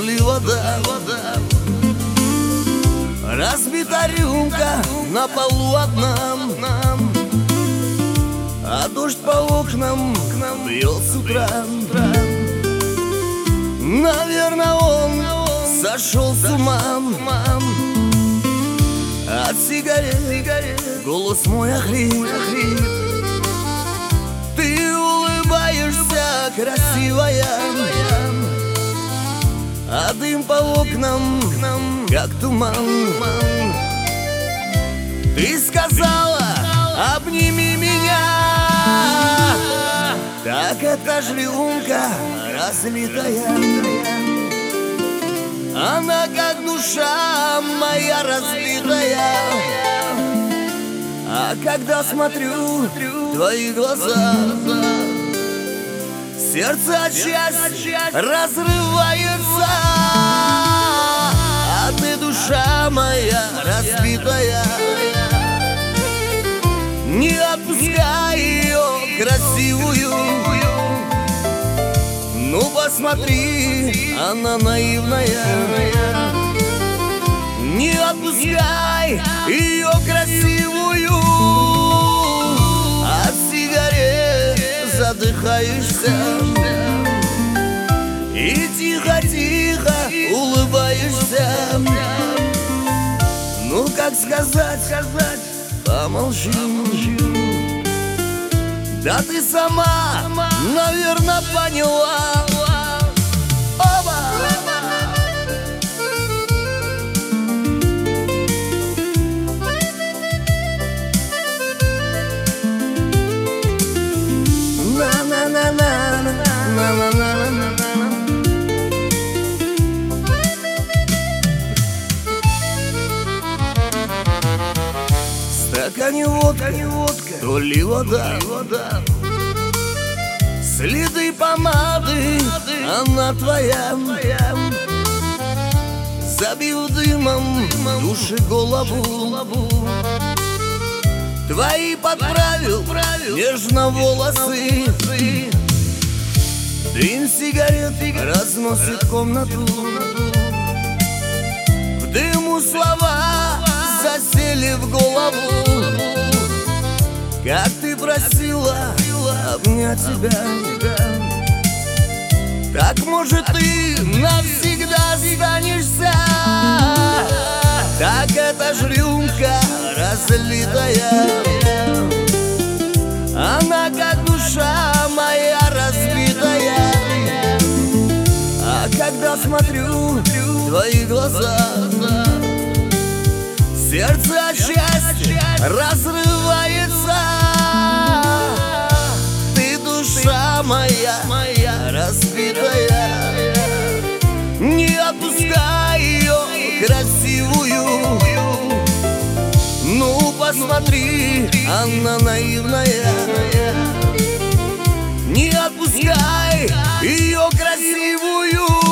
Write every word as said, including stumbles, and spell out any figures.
ли вода. Разбита рюмка на полу одна, а дождь по окнам к нам бьет с утра. Наверное, он сошел с ума от сигарет, голос мой охрип. Ты улыбаешься, красивая, а дым по окнам, как туман. Ты сказала, обними меня, так это ж рюмка разлитая. Она как душа моя разбитая. А когда смотрю в твои глаза, сердце от счастья разрывается. А ты душа моя разбитая, не отпускай ее красивую. Ну посмотри, она наивная. Не отпускай ее красивую. От сигарет задыхаешься и тихо-тихо улыбаешься. Ну как сказать, сказать, помолчи. Да ты сама, наверное, поняла. Оба! В стакане водка, то ли вода. Следы помады, она твоя. Забил дымом души голову. Твои подправил нежно волосы. Дым сигарет разносит комнату. В дыму слова засели в голову. Как ты просила обнять тебя, так может ты навсегда останешься. Так это ж рюмка разлитая. Она как душа моя разбитая. А когда смотрю в твои глаза, сердце от счастья разрывается. Ты душа моя, моя разбитая. Не отпускай ее красивую. Ну посмотри, она наивная. Не отпускай ее красивую.